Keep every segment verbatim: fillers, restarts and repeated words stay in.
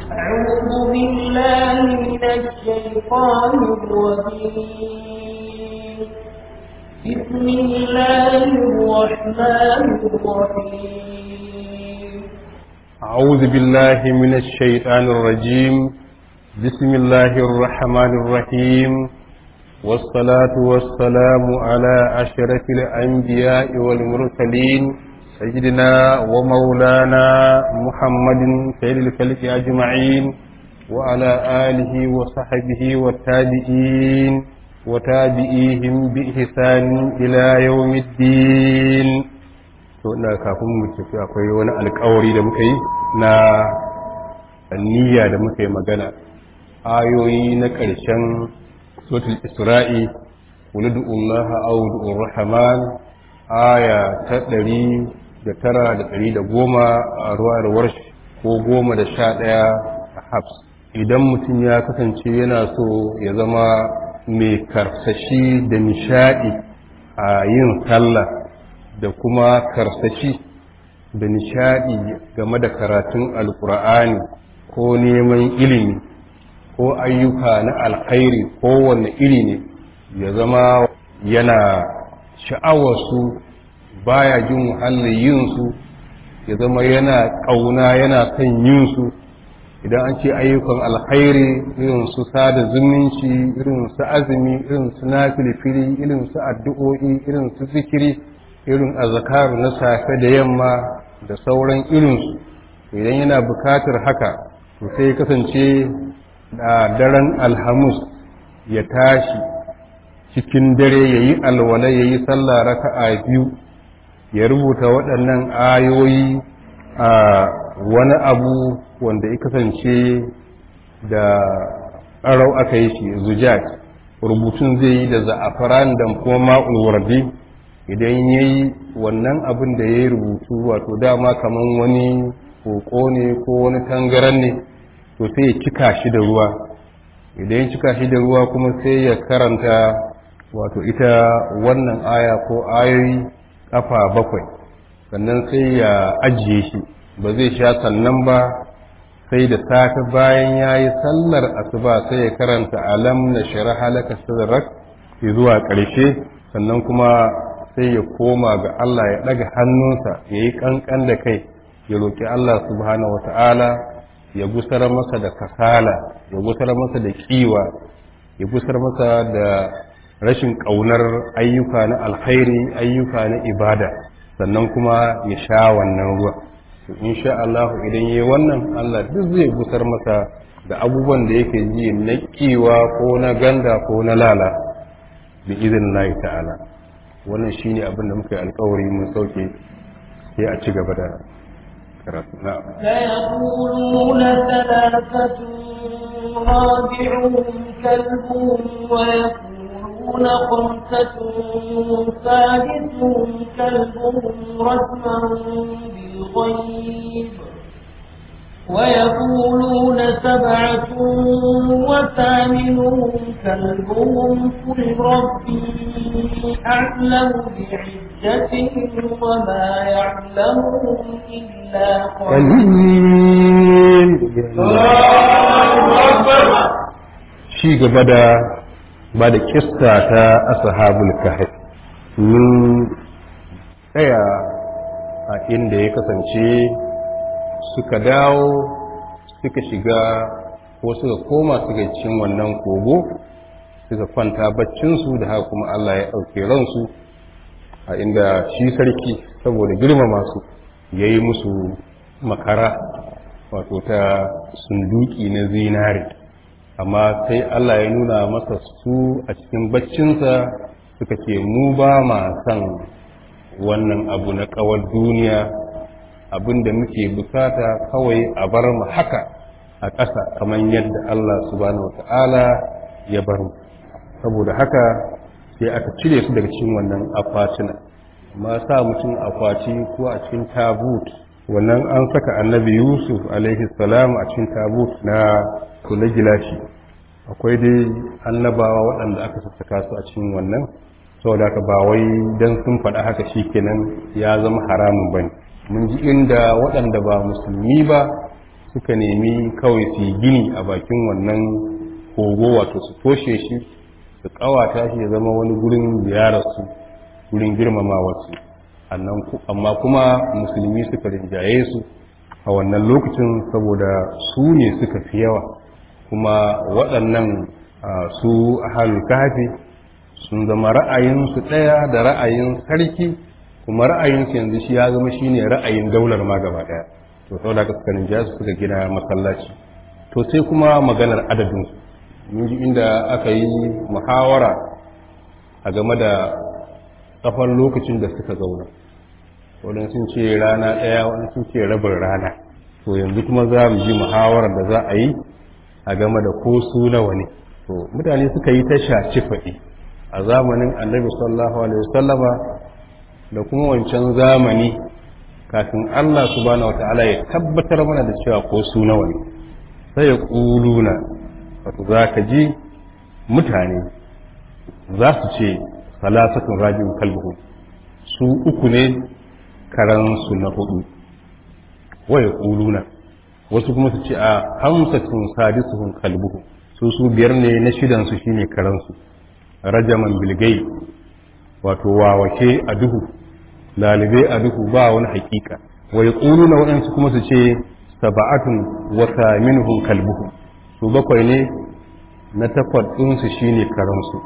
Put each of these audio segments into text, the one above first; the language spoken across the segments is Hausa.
أعوذ بالله من الشيطان الرجيم. بسم الله الرحمن الرحيم. أعوذ بالله من الشيطان الرجيم. بسم الله الرحمن الرحيم، والصلاة والسلام على أشرف الأنبياء والمرسلين سيدنا ومولانا محمد سيد الخلق أجمعين، وعلى آله وصحبه والتابعين وتابعيهم بإحسان إلى يوم الدين. ina kafin mu tafi akwai wani alƙawari da muka yi na niyya da muka yi magana ayoyi na ƙarshen suratul Isra'i, qul ud'ullaha aw ud'ur rahman, aya ta ɗari da tara da ɗari da goma a ruwayar warsh ko goma da sha ɗaya a Hafs. Idan mutum ya kasance yana so ya zama mai karsashi da nishaɗi a yin sallah da kuma karsashi da nishaɗi game da karatun alkur'ani ko neman ilimi ko ayyuka na alkhairi kowanne iri ne, ya zama yana sha'awarsu baya jin wahalar yinsu, ya zama yana ƙauna yana son yinsu. Idan an ce ayyukan alkhairi irin su sada zumunci, irin su azumi, irin su nafilfili, irin su addu'o'i, irin su zikiri, irin azkar na safe da yamma da sauran irinsu, idan yana bukatar haka to sai kasance da daren alhamis ya tashi cikin dare ya yi alwala ya yi sallah raka'a biyu, ya rubuta waɗannan ayoyi a wani abu wanda ya kasance da ƙarau aka yi shi zujat, rubutun zai yi da za'afaran da kuma ma'ul wardi. Idan ya yi wannan abin da ya yi rubutu, wato dama kaman wani koko ne ko wani tangaran ne, to sai ya cika shi da ruwa. Idan ya cika shi da ruwa kuma sai ya karanta wato ita wannan aya ko ayoyi kafa bakwai, sannan sai ya ajiye shi, ba zai sha sannan ba sai da safe bayan ya yi sallar asuba sai ya karanta alam na sharaha laka sadrak zuwa ƙarshe, sannan kuma sai ya koma ga Allah ya ɗaga hannunsa ya yi ƙanƙan da kai ya roƙi Allah subhanahu wa ta'ala ya gusar masa da kasala, ya gusar masa da ƙiwa, ya gusar masa da rashin ƙaunar ayyuka na alkhairi, ayyuka na ibada, sannan kuma ya sha wannan ruwa. Insha Allah idan yayi wannan, Allah duk zai gusar masa da abubuwan da yake ji na ƙiwa ko na ganda ko na lala bi idnillahi ta'ala. Wannan shine abin da muka yi alƙawari mun sauke, sai a ci gaba da karatu. na'am سيقولون ثلاثة رابعهم كلبهم ويقولون خمسة سادسهم كلبهم رجما بالغيب ويقولون سبعة وثامنهم كلبهم قل ربي أعلم بعزتهم وما يعلمهم إلا قليل. shi gaba da ba da kissa ta ashabul kahf, mun tsaya a inda ya kasance suka dawo suka shiga ko suka koma suka cikin wannan kogo suka kwanta baccinsu, da haka kuma Allah ya ɗauke ransu, a inda shi sarki saboda girmama su ya yi musu makara wato ta sunduki na zinare, amma sai Allah ya nuna masa su a cikin baccinsa suka ce mu ba ma san wannan abu na ƙawar duniya, abin da muke bukata kawai a bar mu haka a ƙasa kamar yadda Allah subhanahu wata'ala ya bar mu. Saboda haka sai aka cire su daga cikin wannan akwatina, amma sa mutum akwati ko a cikin tabut, wannan an saka annabi Yusuf alaihi salam a cikin tabut na kula gilashi. Akwai dai annabawa waɗanda aka sassaka su a cikin wannan, saboda haka ba wai dan sun faɗa haka shikenan ya zama haramun bane. Mun ji inda waɗanda ba musulmi ba suka nemi kawai su yi gini a bakin wannan kogo, wato su toshe shi su kawata shi ya zama wani gurin ziyararsu, gurin girmamawarsu. Amma kuma musulmi suka rinjaye su a wannan lokacin saboda su ne suka fi yawa, kuma waɗannan su ahlul kahfi sun zama ra'ayinsu ɗaya da ra'ayin sarki, kuma ra'ayinsu yanzu shi ya zama shine ra'ayin daular ma gaba ɗaya. To saboda haka suka rinjaye su suka gina masallaci. To sai kuma maganar adadinsu, mun ji inda aka yi muhawara a game da tsawon lokacin da suka zauna, waɗansu sun ce rana ɗaya, waɗansu sun ce rabin rana. To yanzu kuma za mu ji muhawarar da za a yi a game da ko su nawa ne. To mutane suka yi ta shaci faɗi a zamanin annabi sallallahu alaihi wasallama da kuma wancan zamani kafin Allah subhanahu wataala ya tabbatar mana da cewa ko su nawa ne. Sai ya ƙuluna, wato za ka ji mutane za su ce salasatun rajin kalbuhu, su uku ne karansu na hudu. Waya ƙuluna, wasu kuma su ce a hamsatun sadisuhun kalbuhu, su su biyar ne na shidansu shine karansu. Rajaman bilgai, wato wawake a duhu, lalibai a duhu ba wani hakika. Waya ƙuluna waɗansu kuma su ce saba'atun wata minuhun kalbuhu, su bakwai ne na takwas ɗinsu shine karansu.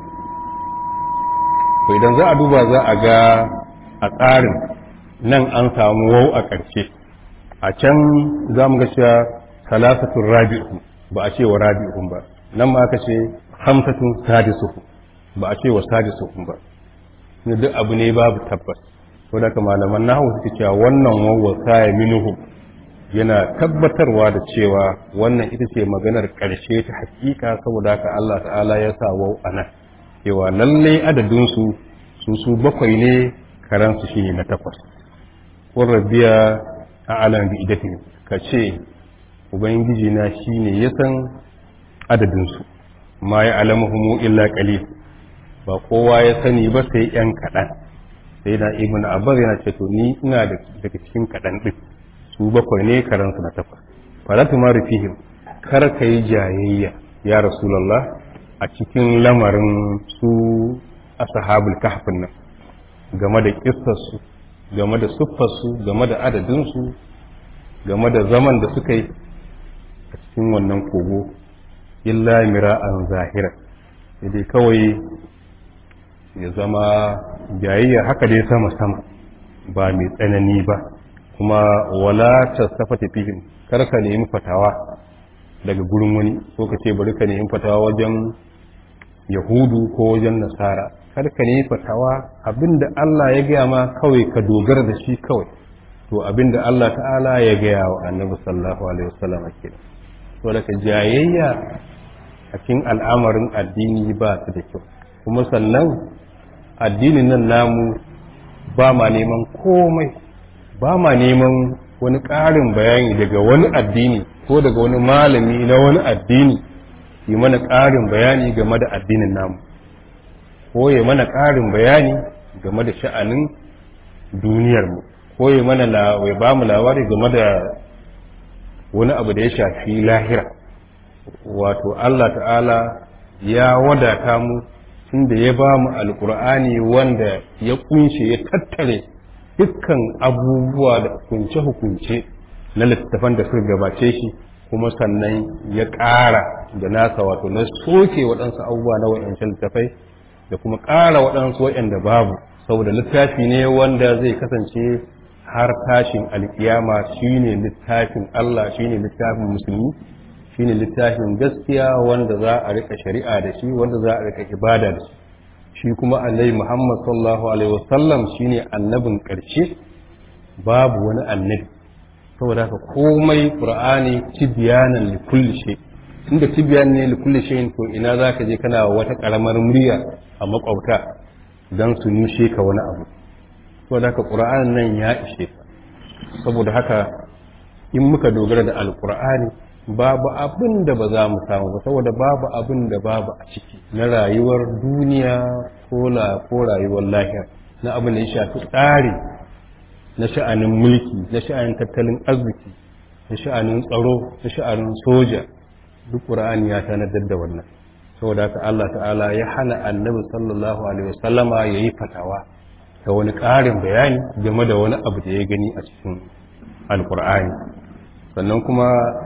To idan za a duba za a ga a tsarin nan an samu wau a ƙarshe, a can za mu ga cewa salasatun rabi'u ba a ce wa rabi'un ba, nan ma aka ce hamsatun sadisuhu ba a ce wa sadisuhun ba. ne duk abu ne babu tabbas. Ko da ka malaman nahawu suke cewa wannan wawwa saya minuhu yana tabbatarwa da cewa wannan ita ce maganar ƙarshe ta hakika, saboda haka Allah ta'ala ya sa wau anan cewa lallai adadin su su su bakwai ne, karansu shine na takwas. Qur rabbiya a'lam bi iddatihim, kace ubangiji na shine ya san adadin su, ma ya alamuhum illa qalil, ba kowa ya sani ba sai yan kadan. Sai da ibnu abbas yana ce to ni ina daga cikin kadan din, su bakwai ne karansu na takwas. fala tumaru fihim, kar kai jayayya ya rasulullah a cikin lamarin su ashabul kahfin nan, game da kissarsu, game da siffarsu, game da adadinsu, game da zaman da suka yi a cikin wannan kogo, illa mira'an zahira, sai kawai ya zama jayayya haka dai sama-sama ba mai tsanani ba. Kuma wala tasafata fihim, kar ka nemi fatawa daga gurin wani, ko ka ce bari ka nemi fatawa wajen yahudu ko wajen nasara. Kar ka nemi fatawa, abinda Allah ya gaya ma kawai ka dogara da shi kawai. To abinda Allah ta'ala ya gaya wa annabi sallallahu alaihi wasallam kenan. To daga jayayya a cikin al'amarin addini ba su da kyau. Kuma sannan addinin nan namu ba ma neman komai, ba ma neman wani ƙarin bayani daga wani addini ko daga wani malami na wani addini yi mana ƙarin bayani game da addinin namu, ko yi mana ƙarin bayani game da sha'anin duniyarmu, ko yi mana ya ba mu labari game da wani abu da ya shafi lahira. Wato Allah ta'ala ya wadata mu tunda ya ba mu alƙur'ani wanda ya kunshe ya tattare dukkan abubuwa da hukunce-hukunce na littattafan da suka gabace shi, kuma sannan ya ƙara da nasa, wato na soke waɗansu abubuwa na waɗancan littattafai da kuma ƙara waɗansu waɗanda babu, saboda littafi ne wanda zai kasance har tashin alkiyama shine littafin Allah, shine littafin musulmi, shine littafin gaskiya wanda za a rika shari'a da shi, wanda za a rika ibada da shi. Shi kuma annabi Muhammad sallallahu alaihi wasallam shine annabin ƙarshe, babu wani annabi. Saboda haka komai Qur'ani tibyanan li kulli shay, inda tibyan ne li kulli shay, to ina zaka je kana wata karamar murya a makwabta dan su nushe ka wani abu. Saboda haka Qur'anin nan ya ishe ka. Saboda haka in muka dogara da alqur'ani babu abin da ba za mu samu ba, saboda babu abin da babu a ciki na rayuwar duniya ko la ko rayuwar lahira, na abin da ya shafi tsari na sha'anin mulki, na sha'anin tattalin arziki, na sha'anin tsaro na sha'anin soja duk ƙur'ani ya tanadar da wannan saboda haka Allah ta'ala ya hana annabi sallallahu alaihi wasallama yayi fatawa ta wani ƙarin bayani game da wani abu da ya gani a cikin alƙur'ani sannan kuma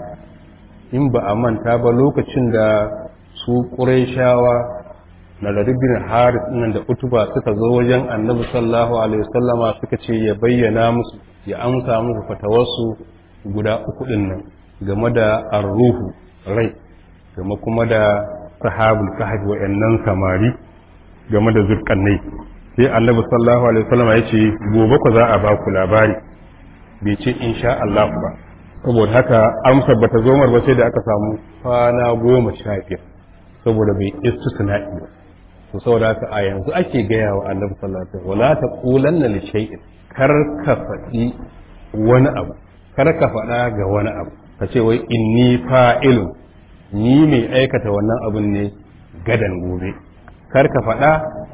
in ba a manta ba lokacin da su ƙurayshawa na laribin haris nan da utuba suka zo wajen annabi sallallahu alaihi wasallama suka ce ya bayyana musu ya amsa musu fatawarsu guda uku din nan game da arruhu rai game kuma da sahabul kahf wa'annan samari game da zurqannai sai annabi sallallahu alaihi wasallama ya ce gobe ku za a ba ku labari bai ce insha Allah ba saboda haka amsar bata zo mar ba sai da aka samu kwana goma sha biyar saboda bai istisna'i ba to saboda haka a yanzu ake gaya wa annabi sallallahu alaihi wasallam wala taqulanna li shay'in kar ka faɗi wani abu kar ka faɗa ga wani abu ka ce wai inni fa'ilun ni mai aikata wannan abun ne gadan gobe kar ka faɗa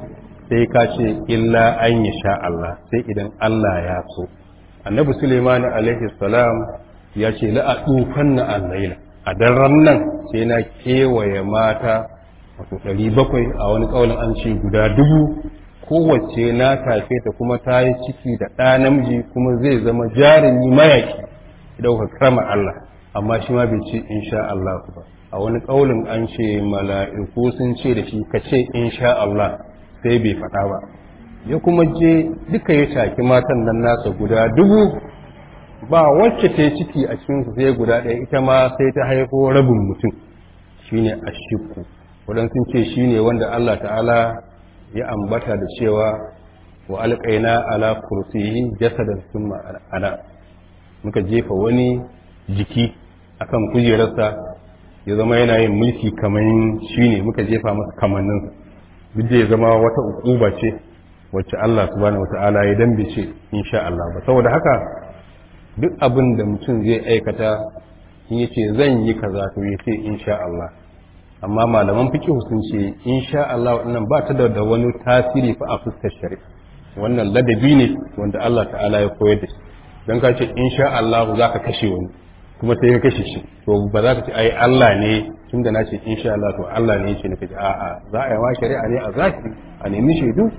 sai ka ce illa an yasha Allah sai idan Allah ya so annabi Sulaiman alaihi salam ya ce la adufanna al-laila a daren nan sai na kewaye mata wato ɗari bakwai a wani ƙaunin an ce guda dubu kowace na tafe ta kuma ta yi ciki da ɗa namiji kuma zai zama jarumi mayaki ɗauka karama Allah amma shi ma bai ce insha Allah ba a wani ƙaunin an ce mala'iku sun ce da shi ka ce insha Allah sai bai faɗa ba ya kuma je duka ya shaki matan nan nasa guda dubu ba wacce ta yi ciki a cikinsu sai guda ɗaya ita ma sai ta haifo rabin mutum shine ashikku waɗansu ce shi ne wanda Allah ta'ala ya ambata da cewa wa alƙaina ala kursiyi jasadan sun ma'ana muka jefa wani jiki akan kujerarsa ya zama yana yin mulki kamar shi ne muka jefa masa kamanninsa duk da ya zama wata ukuba ce wacce Allah subhanahu wata'ala ya dambe ce insha Allah ba saboda haka duk abin da mutum zai aikata in yace zan yi kaza to yace insha Allah amma malaman fiqh sun ce insha Allah wannan ba ta da wani tasiri fa a fuskar shari'a wannan ladabi ne wanda Allah ta'ala ya koyar da shi dan ka ce insha Allah zaka kashe wani kuma sai ka kashe shi to ba za ka ce ai Allah ne tunda na ce insha Allah to Allah ne yake nake a'a za a yi wa shari'a ne a zaki a nemi shaidu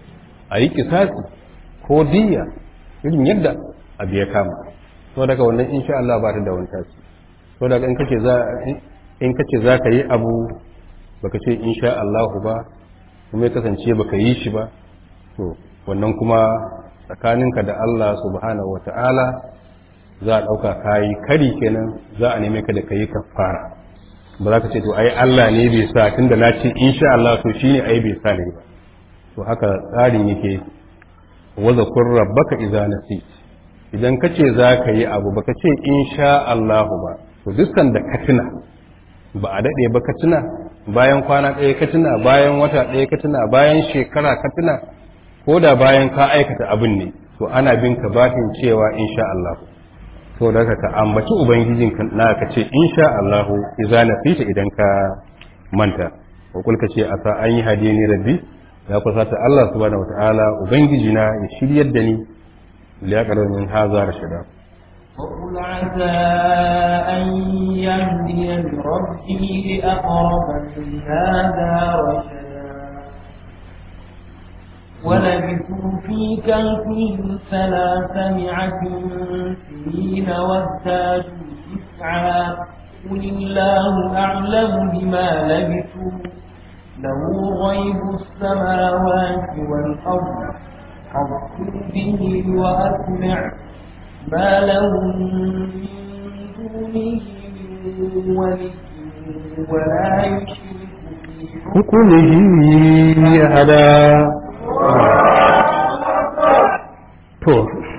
a yi kisasi ko diya irin yadda abu ya kama to daga wannan insha Allah ba ta da wani tasiri to daga in kace za in kace za ka yi abu baka ce insha Allah ba kuma ya kasance baka yi shi ba to wannan kuma tsakaninka da Allah subhanahu wata'ala za a dauka kai kari kenan za a neme ka da kai kafara ba za ka ce to ai Allah ne bai sa tunda na ce insha Allah to shine ai bai sa ne ba to haka tsarin yake wa zakur rabbaka idza nasit idan kace za ka yi abu baka ce insha Allah ba to dukkan da ka tuna ba a daɗe ba ka tuna bayan kwana ɗaya ka tuna bayan wata ɗaya ka tuna bayan shekara ka tuna ko da bayan ka aikata abin ne to ana bin ka batin cewa insha Allah to da ka ambaci ubangijin ka na ka ce insha Allah idza nasita idan ka manta ko kulka ce asa an yi hadini rabbi ya kusa ta Allah subhanahu wataala ubangiji na ya shiryar da ni liya min haza rashida وقل عسى أن يهدي ربي لأقرب من هذا رشدا ولبثوا في كهفهم ثلاثمائة سنين وازدادوا تسعا قل الله أعلم بما لبثوا له غيب السماوات والأرض أبصر به وأسمع ما لهم من دونه من ولي ولا يشرك في حكمه أحدا to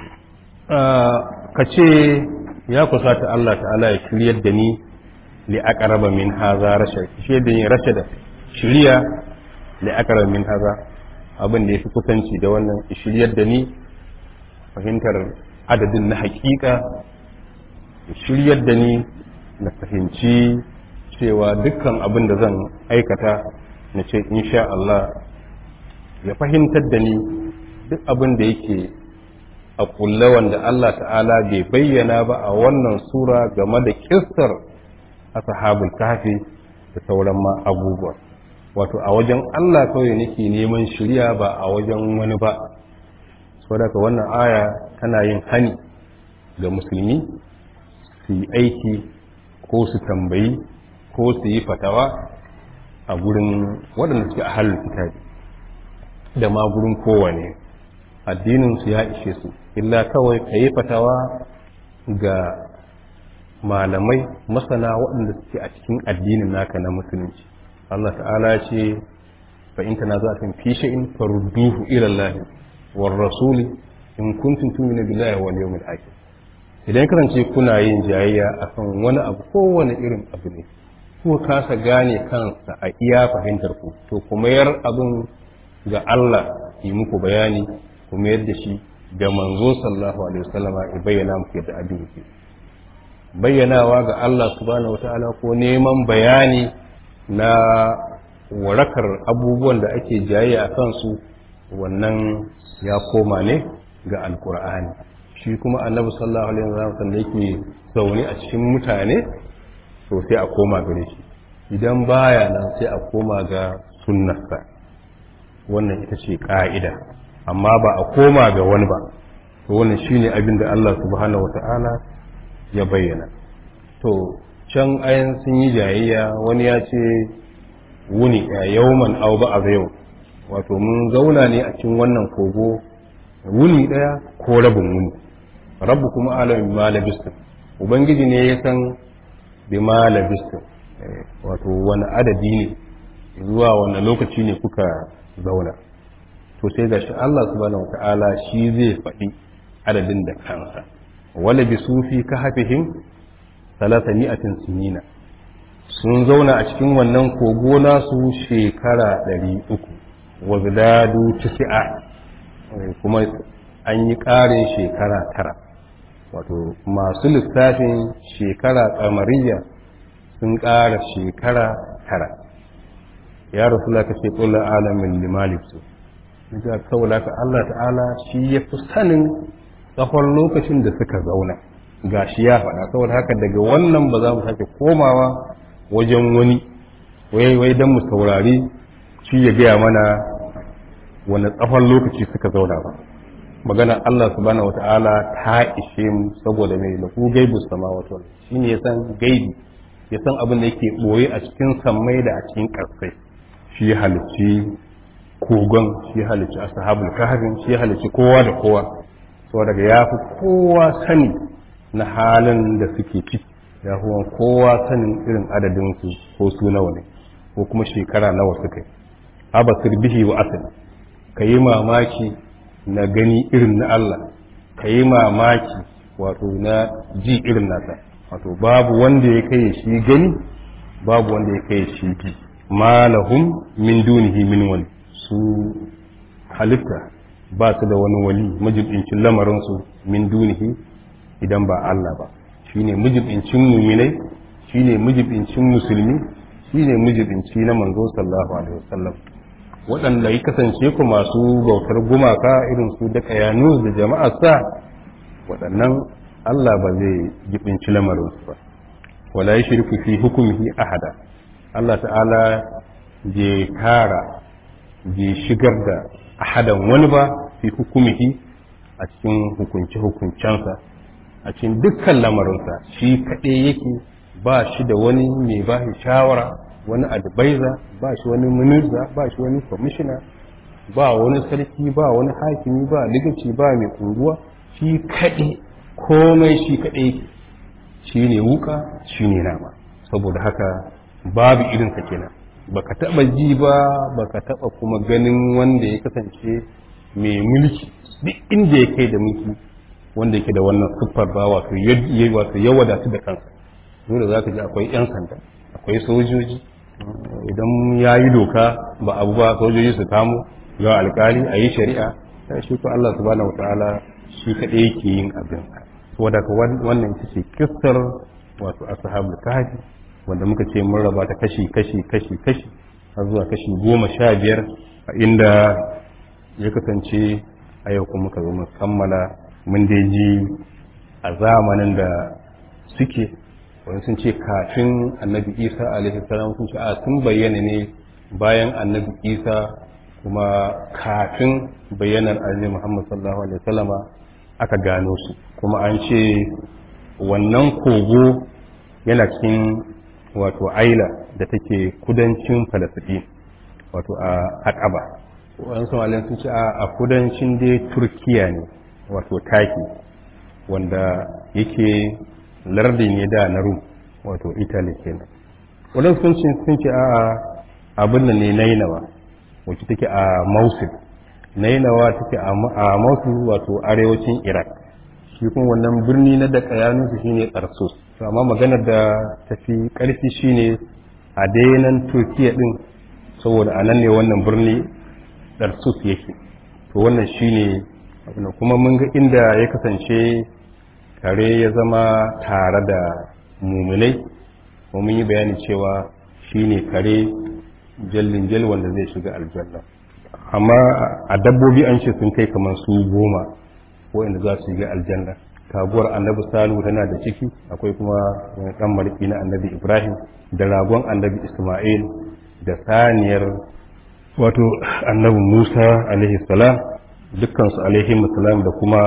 ka ce ya kusata Allah ta'ala ya shiryar da ni li aqraba min haza rashad shiryar da ni rashada shiriya li aqraba min haza abin da yafi kusanci da wannan shiryar da ni fahimtar adadin na hakika shiryar da ni na fahimci cewa dukkan abin da zan aikata na ce insha Allah ya fahimtar da ni duk abin da yake a kulle wanda Allah ta'ala bai bayyana ba a wannan sura game da kissar ashabul kahfi da sauran ma abubuwa. Wato a wajen Allah kawai nake neman shirya ba a wajen wani ba. Saboda wannan aya tana yin hani ga musulmi su yi aiki ko su tambayi ko su yi fatawa a gurin waɗanda suke a halin kitabi da ma gurin kowane addininsu ya ishe su, illa kawai ka yi fatawa ga malamai masana waɗanda suke a cikin addinin naka na musulunci. Allah ta'ala ce fa in tanaza'tum fi shay'in farudduhu ila Allah war rasuli in kuntum tu'minuna billahi wal yawmil akhir. Idan kasance kuna yin jayayya akan wani abu kowane irin abu ne ko kasa gane kansa a iya fahimtar ku, to kuma yar abin ga Allah yi muku bayani kuma yadda shi ga manzo sallallahu alaihi wasallama ya bayyana muku yadda abin yake. Bayyanawa ga Allah subhanahu wataala ko neman bayani na warakar abubuwan da ake jayayya a kansu, wannan ya koma ne ga alkur'ani. Shi kuma annabi sallallahu alaihi wasallam da yake zaune a cikin mutane, to sai a koma gare shi. Idan baya nan sai a koma ga sunnarsa. Wannan ita ce ka'ida, amma ba a koma ga wani ba. To wannan shine abin da Allah subhanahu wata'ala ya bayyana. To can ayan sun yi jayayya, wani ya ce wuni ya yauman au ba a yau, wato mun zauna ne a cikin wannan kogo wuni daya ko rabin wuni. Rabbu kuma alamin ma labistum, ubangiji ne ya san bi ma labistum, wato wani adadi ne zuwa wani lokaci ne kuka zauna. To sai gashi Allah subhanahu wata'ala shi zai faɗi adadin da kansa. Wala bi sufi ka hafihim salasa mi'atin sinina, sun zauna a cikin wannan kogo nasu shekara ɗari uku. Wa zidadu tisi'a, kuma an yi ƙarin shekara tara. Wato masu lissafin shekara kamariya sun ƙara shekara tara. Ya rasu ka ce ƙulla alamin limalik su, da saboda ka Allah ta'ala shi ya fi sanin tsawon lokacin da suka zauna, ga shi ya faɗa. Saboda haka daga wannan ba za mu sake komawa wajen wani wai wai don mu saurari shi ya gaya mana wani tsawon lokaci suka zauna ba. Magana Allah subhanahu wata'ala ta ishe mu, saboda mai lafu gaibu samawati wal ardi, shine ya san gaibi, ya san abin da yake boye a cikin sammai da a cikin ƙarsai. Shi halicci kogon, shi halicci ashabul kahfin, shi halicci kowa da kowa. Saboda daga ya fi kowa sani na halin da suke ciki, ya fi kowa sanin irin adadin su ko su nawa ne ko kuma shekara nawa suka yi. Abasir bihi wa asali, kayi mamaki na gani irin na Allah, ka yi mamaki wato na ji irin nasa. Wato babu wanda ya kai shi gani, babu wanda ya kai shi ji. Ma lahum min dunihi min wali, su halitta ba su da wani wali majibincin lamarinsu min dunihi idan ba Allah ba. Shine majibincin muminai, shine majibincin musulmi, shine majibinci na manzo sallallahu alaihi wasallam. Waɗanda ya kasance ku masu bautar gumaka irin su da kayanu da jama'ar sa, waɗannan Allah ba zai jibinci lamarinsu ba. Wala yushriku fi hukmihi ahada, Allah ta'ala je kara je shigar da ahadan wani ba fi hukumihi a cikin hukunci hukuncensa, a cikin dukkan lamarinsa. Shi kaɗai yake, ba shi da wani mai ba shi shawara, wani advisor, ba shi wani minista, ba shi wani commissioner, ba wani sarki, ba wani hakimi, ba ligaci, ba mai unguwa. Shi kaɗai, komai shi kaɗai, shi ne wuka, shi ne nama. Saboda haka babu irinsa kenan, baka taɓa ji ba, baka taɓa kuma ganin wanda ya kasance mai mulki duk inda ya kai da mulki wanda yake da wannan siffar ba, wato ya wadatu da kansa. Dole za ka ji akwai 'yan sanda, akwai sojoji, idan ya yi doka ba abu ba sojoji su kamo ga alkali a yi shari'a. Ta shi ko Allah subhanahu wataala shi kaɗai yake yin abin. Saboda wannan ita ce kissar wato ashabul kahfi, wanda muka ce mun raba ta kashi kashi kashi kashi har zuwa kashi goma sha biyar, a inda ya kasance a yau kuma muka zo mu kammala mun dai ji a zamanin da suke wani sun ce kafin annabi isa alaihi salam sun ce a sun bayyana ne bayan annabi isa kuma kafin bayyanar annabi muhammad sallallahu alaihi wasallama aka gano su kuma an ce wannan kogo yana cikin wato aila da take kudancin falasɗin wato a aqaba wani somalin sun ce a kudancin dai turkiya ne wato taki wanda yake lardi ne da na rum wato italy kenan wadanda sun ce sun ce a abin da ne nainawa wacce take a mosul nainawa take a mosul wato arewacin iraq shi kuma wannan birni na da kayanunsu shine tarsus to amma maganar da tafi karfi shine a dainan turkiya din saboda a nan ne wannan birni tarsus yake to wannan shine abin kuma mun ga inda ya kasance kare ya zama tare da muminai kuma mun yi bayani cewa shine kare jallin jal wanda zai shiga aljanna amma a dabbobi an ce sun kai kamar su goma wanda za su shiga aljanna taguwar annabi salihu tana da ciki akwai kuma wani dan mariki na annabi ibrahim da ragon annabi isma'il da saniyar wato annabi musa alaihi salam dukkan su alaihi salam da kuma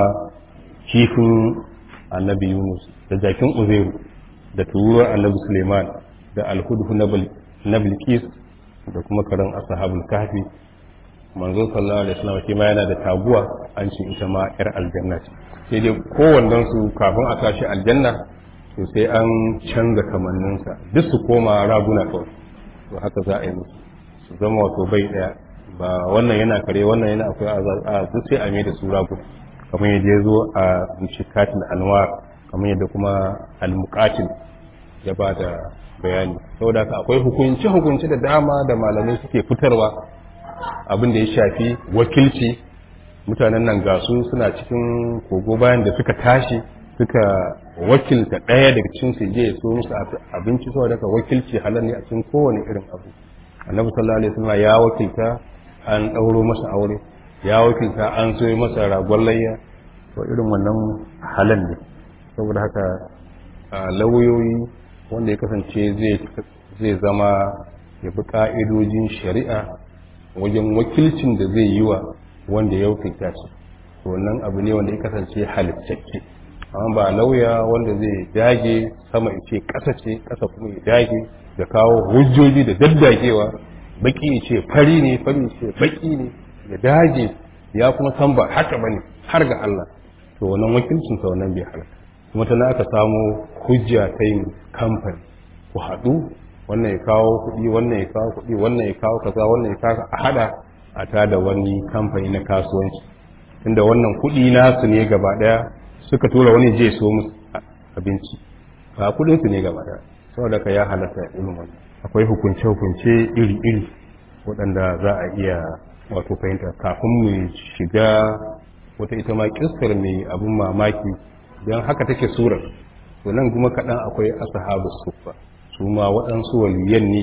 kifin annabi yunus da jakin uzairu da turuwar annabi suleiman da alhudhu na bilkis da kuma karen ashabul kahfi manzo sallallahu alaihi wasallam shi ma yana da taguwa an ce ita ma yar aljanna ce sai dai kowannen su kafin a tashi aljanna to sai an canza kamanninsa duk su koma raguna kawai to haka za a yi musu su zama wato bai daya ba wannan yana kare wannan yana akwai a duk sai a mai da su raguna kamar yadda ya zo a mishikatul anwar kamar yadda kuma al-muqatil ya ba da bayani saboda haka akwai hukunci hukunci da dama da malamai suke fitarwa abin da ya shafi wakilci mutanen nan gasu suna cikin kogo bayan da suka tashi suka wakilta ɗaya daga cikin su je ya so musu abinci saboda haka wakilci halal ne a cikin kowane irin abu annabi sallallahu alaihi wasallam ya wakilta an ɗauro masa aure ya wakilta an soyi masa ragon layya to irin wannan halal ne saboda haka lauyoyi wanda ya kasance zai zama ya bi ka'idojin shari'a wajen wakilcin da zai yi wa wanda ya wakilta shi to wannan abu ne wanda ya kasance halittacce amma ba lauya wanda zai dage sama ya ce ƙasa ce ƙasa kuma ya dage da kawo hujjoji da daddagewa baki ya ce fari ne fari ya ce baki ne ya dage ya kuma san ba haka bane har ga Allah to wannan wakilcin sa wannan bai halaka kuma tana aka samu hujja ta yin kamfani ku haɗu wannan ya kawo kuɗi wannan ya kawo kuɗi wannan ya kawo kaza wannan ya kawo a haɗa a tada wani kamfani na kasuwanci tunda wannan kuɗi nasu ne gaba ɗaya suka tura wani je so musu abinci ba kuɗin su ne gaba ɗaya saboda ka ya halatta irin wannan akwai hukunce hukunce iri iri waɗanda za a iya wato fahimta kafin mu shiga wata ita ma kissar mai abun mamaki don haka take surar to nan kuma kaɗan akwai ashabu suffa su ma waɗansu waliyan ne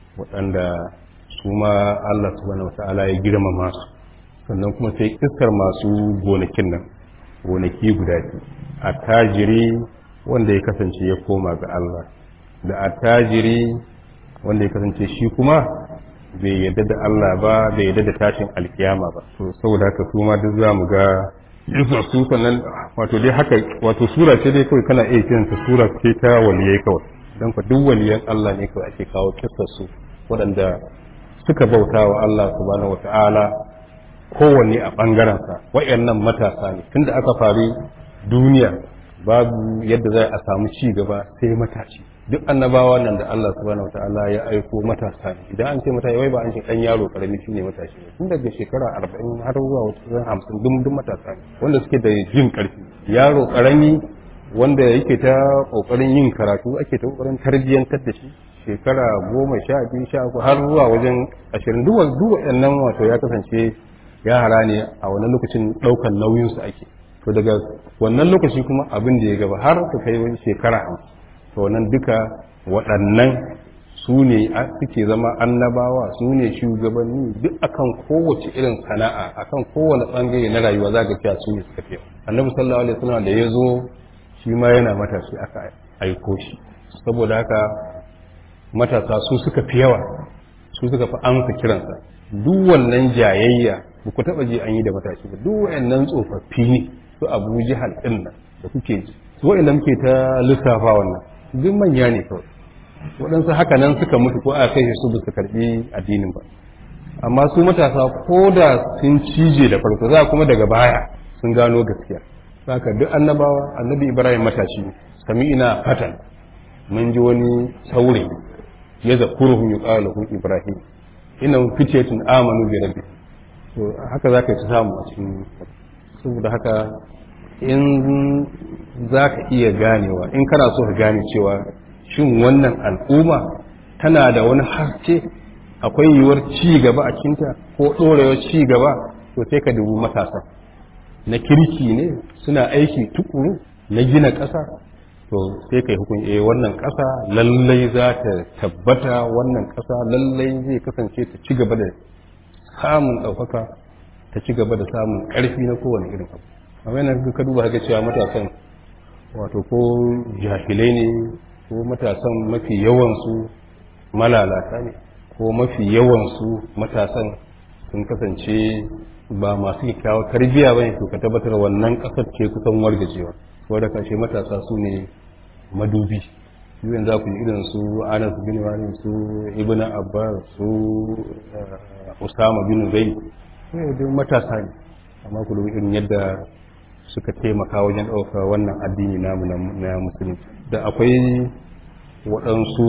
waɗanda su ma Allah subhanahu wata'ala ya girmama su sannan kuma sai kissar masu gonakin nan gonaki guda biyu attajiri wanda ya kasance ya koma ga Allah da attajiri wanda ya kasance shi kuma bai yadda da Allah ba bai yadda da tashin alkiyama ba to saboda haka su ma duk zamu ga yusuf su sannan wato dai haka wato sura ce dai kawai kana iya kiranta sura ce ta waliyai kawai dan fa duk waliyan Allah ne kawai ake kawo kissar su waɗanda suka bauta wa Allah subhanahu wata'ala kowanne a bangaren sa wayannan matasa ne tunda aka fari duniya babu yadda zai a samu ci gaba sai matashi duk annabawa nan da Allah subhanahu wataala ya aiko matasa ne idan an ce matashi wai ba an ce dan yaro karami shine matashi ne tun daga shekara arba'in har zuwa wata hamsin duk duk matasa ne wanda suke da jin karfi yaro karami wanda yake ta kokarin yin karatu ake ta kokarin tarbiyyantar da shi shekara goma sha biyu sha uku har zuwa wajen ashirin duk duk waɗannan wato ya kasance yara ne a wannan lokacin ɗaukan nauyin su ake to daga wannan lokaci kuma abin da ya gaba har su kai wani shekara hamsin to nan duka waɗannan su ne suke zama annabawa, su ne shugabanni duk akan kowace irin sana'a, akan kowane bangare na rayuwa za ka cewa su ne suka fi yawa. Annabi sallallahu alaihi wasallam da ya zo shi ma yana matashi aka aiko shi, saboda haka matasa su suka fi yawa, su suka fi amsa kiransa. Duk wannan jayayya ba ku taɓa ji an yi da matashi ba, duk wayannan tsofaffi ne su Abu Jahal ɗin nan da kuke ji, su wa'inda muke ta lissafa wannan duk manya ne kawai, waɗansu haka nan suka mutu ko a kai su ba su karɓi addinin ba. Amma su matasa ko da sun cije da farko za kuma daga baya sun gano gaskiya. Haka duk annabawa, annabi Ibrahim matashi sami ina fatan mun ji wani saurayi ya zakuruhu yuqalu Ibrahim ina fitiyatun amanu bi rabbi. To haka za ka yi ta samu a cikin, saboda haka in za ka iya ganewa, in kana so ka gane cewa shin wannan al'umma tana da wani haske, akwai yiwuwar ci gaba a cikinta ko ɗorewar ci gaba, to sai ka dubi matasa na kirki ne, suna aiki tukuru na gina ƙasa, to sai ka yi hukun eh wannan ƙasa lallai za ta tabbata, wannan ƙasa lallai zai kasance ta ci gaba da samun ɗaukaka, ta ci gaba da samun ƙarfi na kowane irin abu. amma yana ka duba haka cewa matasan wato ko jahilai ne, ko matasan mafi yawansu malalata ne, ko mafi yawansu matasan sun kasance ba masu kyakkyawar tarbiyya ba ne, to ka tabbatar wannan ƙasar ce kusan wargajewa. wadda kashe matasa su ne madubi. Yanzu za ku yi irin su Anas bin Malik, su Ibn Abbas, su Usama bin Zaid, sai duk matasa ne, amma ku dubi irin yadda suka taimaka wajen ɗauka wannan addini namu na musulunci. Da akwai waɗansu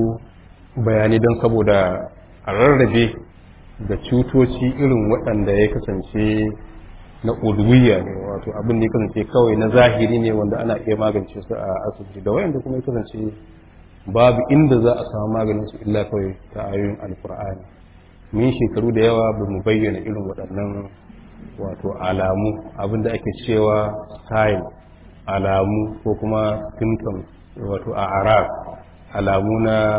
bayanai don saboda a rarrabe da cutoci irin waɗanda ya kasance na udwiya ne, wato abin da ya kasance kawai na zahiri ne wanda ana iya magance su a asibiti, da wayanda kuma ya kasance babu inda za a samu maganin su illa kawai ta ayoyin alkur'ani. Mun shekaru da yawa ba mu bayyana irin waɗannan wato alamu, abin da ake cewa sign, alamu ko kuma symptom, wato a arab, alamu na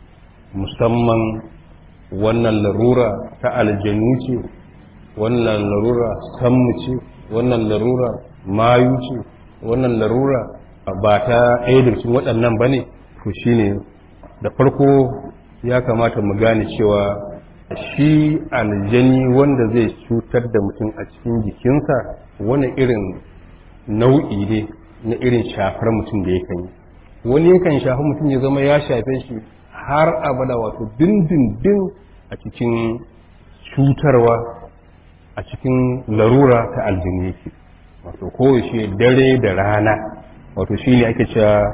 musamman wannan larura ta aljanu ce, wannan larura sammu ce, wannan larura mayu ce, wannan larura ba ta ɗaya da cikin waɗannan ba ne. To shi ne da farko ya kamata mu gane cewa shi aljani wanda zai cutar da mutum a cikin jikinsa wani irin nau'i ne na irin shafar mutum da yakan yi. Wani yakan shafi mutum ya zama ya shafe shi har abada, wato dindindin a cikin cutarwa, a cikin larura ta aljini yake, wato kowace dare da rana, wato shi ne ake cewa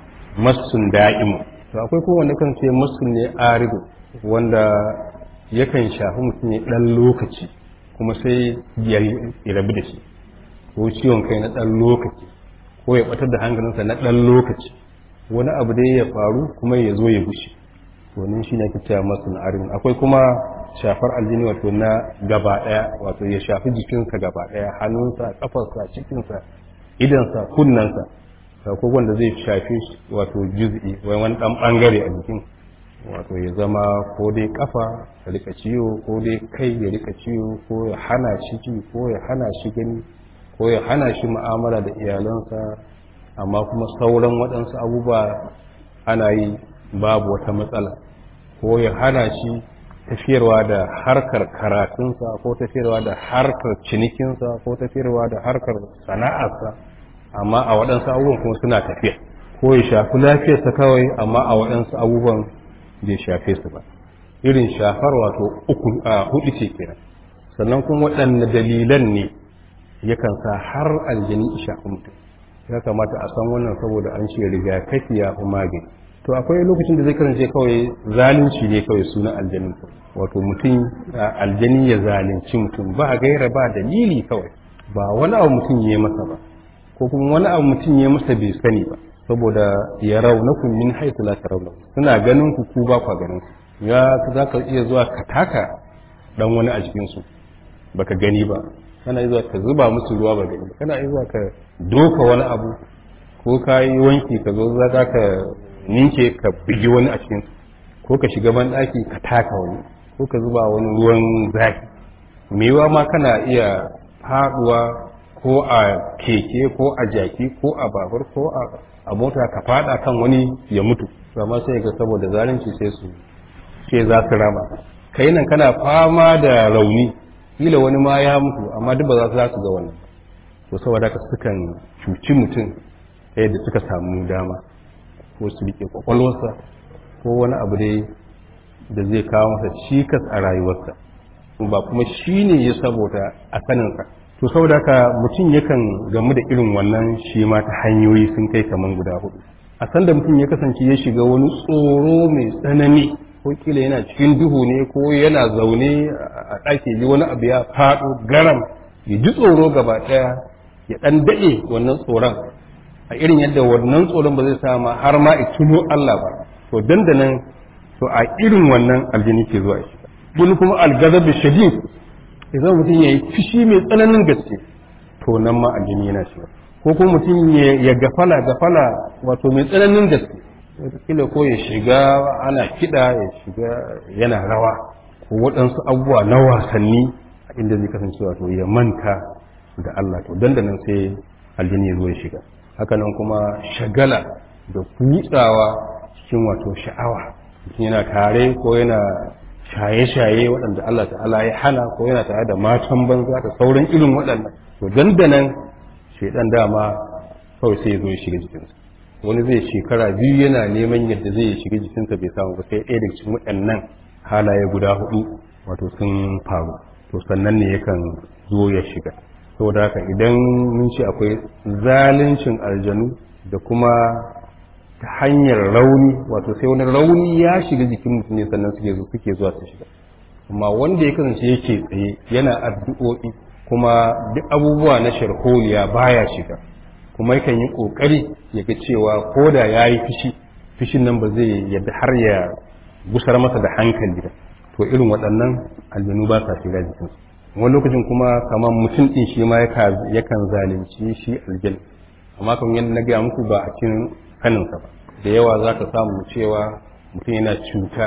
masun da'imu. To akwai kowanne kan ce masun ne aridu, wanda yakan shafi mutum ne ɗan lokaci kuma sai ya rabu da shi, ko ciwon kai na ɗan lokaci, ko ya ɓatar da hankalinsa na ɗan lokaci, wani abu dai ya faru kuma ya zo ya gushe. Wannan shi ne ake cewa masun aridu. Akwai kuma shafar aljini wato na gaba daya, wato ya shafi jikinsa gaba daya, hannunsa, kafarsa, cikinsa, idansa, kunnensa, ko wanda zai shafi wato juz'i wani dan bangare a jikin, wato ya zama ko dai kafa ya rika ciwo, ko dai kai ya rika ciwo, ko ya hana shi ci, ko ya hana shi gani, ko ya hana shi mu'amala da iyalansa, amma kuma sauran waɗansu abubuwa ana yi babu wata matsala, ko ya hana shi tafiyarwa da harkar karatunsa, ko tafiyarwa da harkar cinikinsa, ko tafiyarwa da harkar sana'arsa, amma a waɗansu abubuwan kuma suna tafiya, ko ya shafi lafiyarsa kawai, amma a waɗansu abubuwan bai shafe su ba. Irin shafar wato uku a hudu ce kenan. Sannan kuma waɗanne dalilan ne yakan sa har aljini ya shafi mutum, ya kamata a san wannan saboda an ce rigakafi ya fi magani. To akwai lokacin da zai karance kawai zalunci ne kawai sunan aljanin, wato mutum aljani ya zalunci mutum ba gaira ba dalili kawai, ba wani abu mutum ya masa ba, ko kuma wani abu mutum ya masa bai sani ba, saboda ya raunakun min haitu la tarawna, suna ganin ku ku ba ku ganin su. Ya za ka iya zuwa ka taka dan wani a cikin su baka gani ba, kana iya zuwa ka zuba musu ruwa ba gani ba, kana iya zuwa ka doka wani abu, ko ka yi wanki ka zo za ka ninke ka bigi wani a cikin, ko ka shiga ban ɗaki ka taka wani ko ka zuba wani ruwan zafi mewa ma kana iya faɗuwa ko a keke ko a jaki ko a babur ko a mota ka faɗa kan wani ya mutu amma sai ga saboda zalunci sai su ce za su rama kai nan kana fama da rauni kila wani ma ya mutu amma duk ba za su ga wannan to saboda haka sukan cuci mutum ta yadda suka samu dama ko su rike kwakwalwarsa ko wani abu dai da zai kawo masa cikas a rayuwarsa ba kuma shi ne ya saboda a saninsa to saboda haka mutum yakan gamu da irin wannan shi ma ta hanyoyi sun kai kaman guda hudu a sanda mutum ya kasance ya shiga wani tsoro mai tsanani ko kila yana cikin duhu ne ko yana zaune a ɗaki ji wani abu ya faɗo garam ya ji tsoro gaba ɗaya ya ɗan daɗe wannan tsoron a irin yadda wannan tsoron ba zai sama har ma a tuno Allah ba to dandanan to a irin wannan aljini ke zuwa shi wani kuma algazab shadid idan mutum ya yi fishi mai tsananin gaske to nan ma aljini yana shi ko kuma mutum ya gafala gafala wato mai tsananin gaske kila ko ya shiga ana kiɗa ya shiga yana rawa ko waɗansu abubuwa na wasanni inda zai kasance wato ya manta da Allah to dandanan sai aljini ya zo ya shiga hakanan kuma shagala da kutsawa cikin wato sha'awa mutum yana tare ko yana shaye-shaye waɗanda Allah ta'ala ya hana ko yana tare da matan banza da sauran irin waɗannan to dandanan shaidan dama kawai sai ya zo ya shiga jikinsa wani zai shekara biyu yana neman yadda zai shiga jikinsa bai samu ba sai ɗaya daga cikin waɗannan halaye guda hudu wato sun faru to sannan ne yakan zo ya shiga saboda haka idan mun ce akwai zaluncin aljanu da kuma ta hanyar rauni wato sai wani rauni ya shiga jikin mutum ne sannan suke zo suke zuwa su shiga amma wanda ya kasance yake tsaye yana addu'o'i kuma duk abubuwa na sharholiya baya shiga kuma yakan yi kokari ya ga cewa ko da ya yi fishi fishin nan ba zai yadda har ya gusar masa da hankali ba to irin waɗannan aljanu ba sa shiga jikinsu wani lokacin kuma kamar mutum ɗin shi ma yakan zalunci shi aljan amma kamar yadda na gaya muku ba a cikin kaninsa ba da yawa za ka samu cewa mutum yana cuta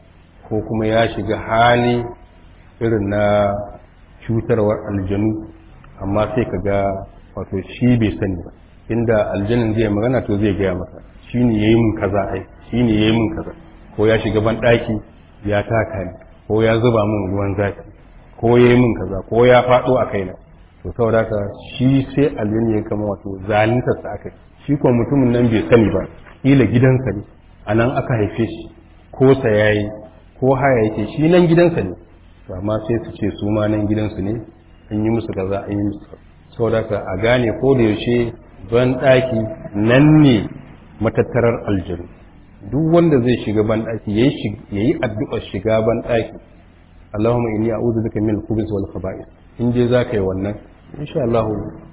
ko kuma ya shiga hali irin na cutarwar aljanu amma sai ka ga wato shi bai sani ba inda aljanin zai magana to zai gaya masa shi ne ya yi min kaza ai shi ne ya yi min kaza ko ya shiga ban ɗaki ya taka ni ko ya zuba min ruwan zafi ko ya yi min kaza ko ya faɗo a kaina to saboda haka shi sai aljani ya kama wato zaluntarsa aka yi shi ko mutumin nan bai sani ba kila gidansa ne a nan aka haife shi ko sayayi ko haya yake shi nan gidansa ne amma sai su ce su ma nan gidansu ne an yi musu kaza an yi musu kaza saboda haka a gane ko da yaushe ban ɗaki nan ne matattarar aljanu duk wanda zai shiga ban ɗaki ya yi addu'ar shiga ban ɗaki Allahumma inni a'udhu bika min al-khubuthi wal khaba'ith in je za ka yi wannan insha Allah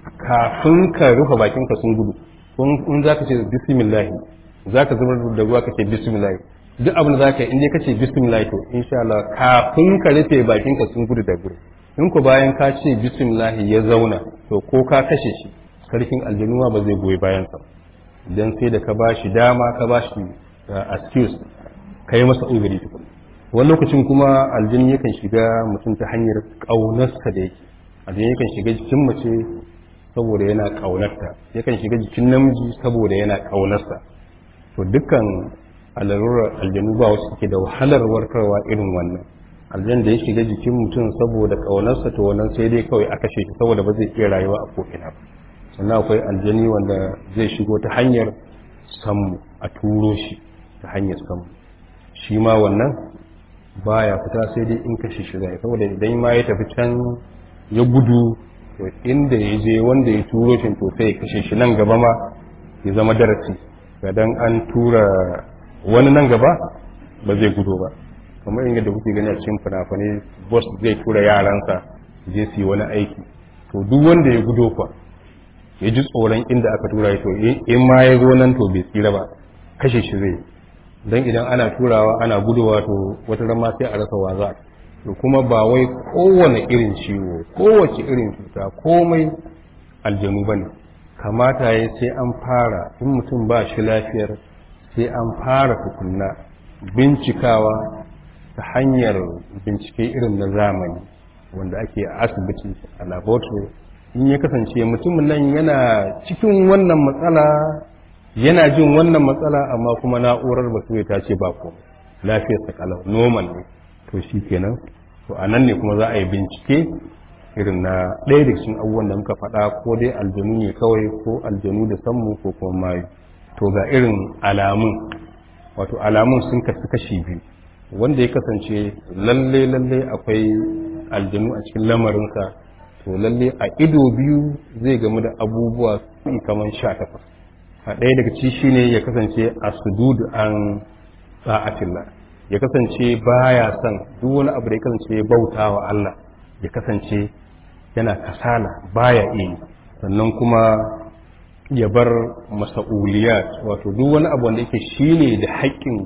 kafin ka rufe bakin ka sun gudu in za ka ce bismillah za ka zubar da ruwa ka ce bismillah duk abin da za ka yi in dai ka ce bismillah to insha Allah kafin ka rufe bakin ka sun gudu da gudu in ku bayan ka ce bismillah ya zauna to ko ka kashe shi sarkin aljanuwa ba zai goyi bayan sa idan sai da ka bashi dama ka bashi excuse ka yi masa uzuri tukun wani lokacin kuma aljini yakan shiga mutum ta hanyar ƙaunarsa da yake aljini yakan shiga jikin mace saboda yana ƙaunarta yakan shiga jikin namiji saboda yana ƙaunarsa to dukkan alarurar aljanu ba wasu ke da wahalar warkarwa irin wannan aljan da ya shiga jikin mutum saboda ƙaunarsa to wannan sai dai kawai a kashe shi saboda ba zai iya rayuwa a ko'ina ba sannan akwai aljani wanda zai shigo ta hanyar samu a turo shi ta hanyar samu shi ma wannan baya fita sai dai in kashe shi zai saboda idan ma ya tafi can ya gudu to inda ya je wanda ya turo shi to sai ya kashe shi nan gaba ma ya zama darasi gadan an tura wani nan gaba ba zai gudu ba kamar inda da kuke gani a cikin fina-finai boss zai tura yaransa je su yi wani aiki to duk wanda ya gudo fa ya ji tsoron inda aka tura to in ma ya zo nan to bai tsira ba kashe shi zai don idan ana turawa ana gudowa to wata rama sai a rasa waza to kuma ba wai kowane irin ciwo kowace irin cuta komai aljanu bane kamata ya sai an fara in mutum ba shi lafiyar sai an fara tukunna bincikawa ta hanyar bincike irin na zamani wanda ake a asibiti a laboratory, in ya kasance mutumin nan yana cikin wannan matsala yana jin wannan matsala amma kuma na'urar bature ta ce ba ko lafiyarsa kalau normal ne, to shi kenan to a nan ne kuma za a yi bincike irin na ɗaya da cikin abubuwan da muka faɗa, ko dai aljanu ne kawai ko aljanu da sammu ko kuma mayu. To ga irin alamun, wato alamun sun kasu kashi biyu, wanda ya kasance lalle lalle akwai aljanu a cikin lamarinsa, to lalle a ido biyu zai gamu da abubuwa kamar sha takwas. A ɗaya daga ci shi ne ya kasance a sududu an tsa'atillah, ya kasance baya son duk wani abu da ya kasance bauta wa Allah, ya kasance yana kasala baya iya, sannan kuma ya bar masa'uliyat, wato duk wani abu wanda yake shine da haƙƙin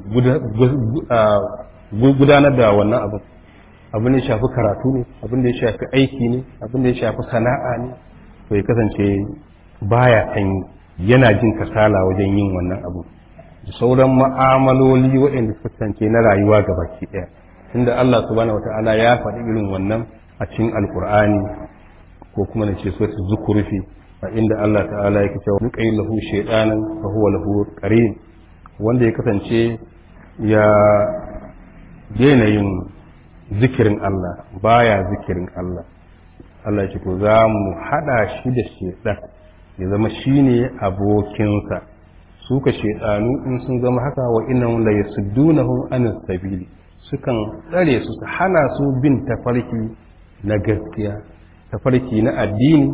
gudanar da wannan abu, abin da ya shafi karatu ne, abin da ya shafi aiki ne, abin da ya shafi sana'a ne, to ya kasance baya kan yana jin kasala wajen yin wannan abu. Da sauran ma'amaloli waɗanda suka kasance na rayuwa gabaki ɗaya, tunda Allah subhanahu wata'ala ya faɗi irin wannan a cikin alkur'ani, ko kuma na ce suratul zukhrufi, a inda Allah ta'ala yake cewa nuqay lahu shaytanan fa huwa lahu qarin, wanda ya kasance ya daina yin zikirin Allah, baya zikirin Allah, Allah ya ce to za mu hada shi da shaytan ya zama shine abokinsa. su ka shaytanu in sun zama haka wa innahum la yasuddunahum anis sabili, sukan tsare su su hana su bin tafarki na gaskiya, tafarki na addini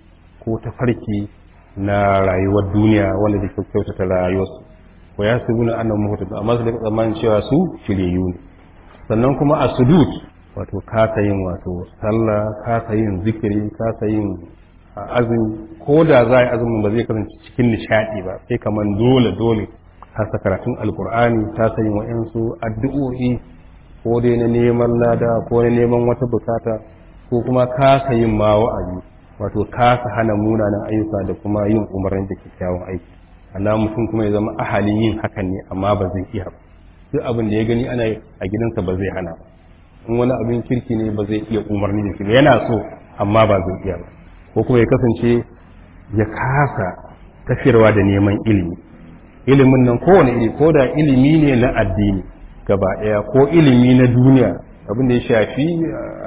ko tafarki na rayuwar duniya wanda da kyautata rayuwarsu. wa ya su guna annan muhtadu, amma su da tsammanin cewa su shiryayyu ne. sannan kuma a sudut, wato kasa yin wato sallah, kasa yin zikiri, kasa yin azumi, ko da za a yi azumin ba zai kasance cikin nishadi ba, sai kamar dole dole kasa karatun alkur'ani, kasa yin wa'yansu addu'o'i ko dai na neman lada ko na neman wata bukata, ko kuma kasa yin ma wa'azi, wato kasa hana munanan ayyuka da kuma yin umarnin da kyakkyawan aiki. Allah mutum kuma ya zama ahalin yin hakan ne amma ba zai iya ba, duk abin da ya gani ana a gidansa ba zai hana ba, in wani abin kirki ne ba zai iya umarni da shi ba, yana so amma ba zai iya ba. Ko kuma ya kasance ya kasa tafiyarwa da neman ilimi, ilimin nan kowane iri, ko da ilimi ne na addini gaba ɗaya ko ilimi na duniya, abin da ya shafi